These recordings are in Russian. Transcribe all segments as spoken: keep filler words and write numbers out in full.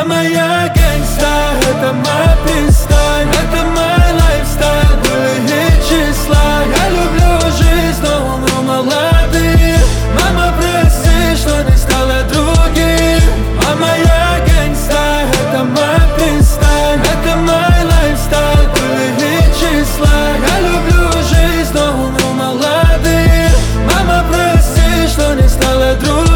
Мама, я гэнгста, это моя пизда, это мой лайфстайл, были числа. Я люблю жизнь, но умру молодым. Мама, прости, что не стала другим. Мама, я гэнгста, это моя пизда, это мой лайфстайл, были числа. Я люблю жизнь, но умру молодым. Мама, прости, что не стала другим.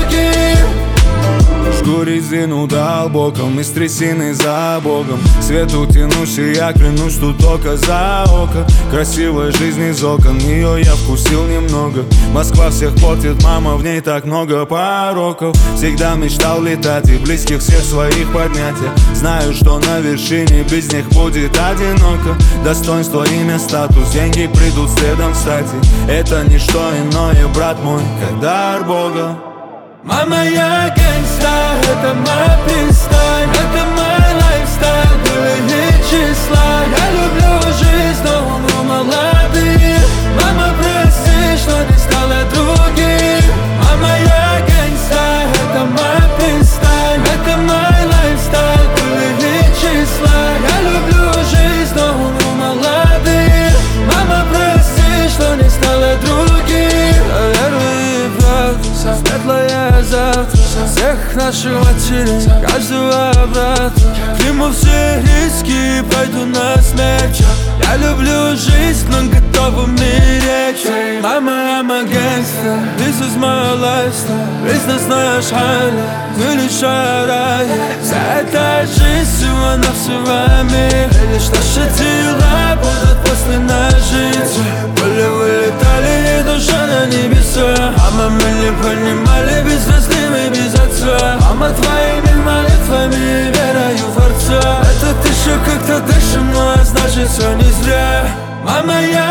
Жгу резину дал боком, из трясины за богом. Свету тянусь, и я клянусь, что только за око. Красивая жизнь из окон, ее я вкусил немного. Москва всех портит, мама, в ней так много пороков. Всегда мечтал летать и близких всех своих поднять. Я знаю, что на вершине без них будет одиноко. Достоинство, имя, статус, деньги придут следом, кстати. Это не что иное, брат мой, как дар Бога. Мама, я гэнгста, это моя пизда, это мой лайфстайл, были числа. Я люблю жизнь, но умру молодым. Мама, прости, что не стала другим. Мама, я гэнгста, это моя пизда, это мой лайфстайл, были числа. Я люблю жизнь, но умру молодым. Мама, прости, что не стала другим. Веруй в правду, светлая завтра, всех наших матерей, каждого брата. Приму все риски, пойду на смерть. Я люблю жизнь, но готов умереть. Мама, I'm a gangster, this is my lifestyle. Бизнесная шайна, величая рай. Вся эта жизнь всего-навсего мир. И лишь наши дела будут после нас жить. Пули вылетали, и душа на небеса. Мама, мы не понимали, без звезды мы без отца. Мама, твоими молитвами верою в Отца. Это еще как-то дышим, но значит все не зря. Мама, я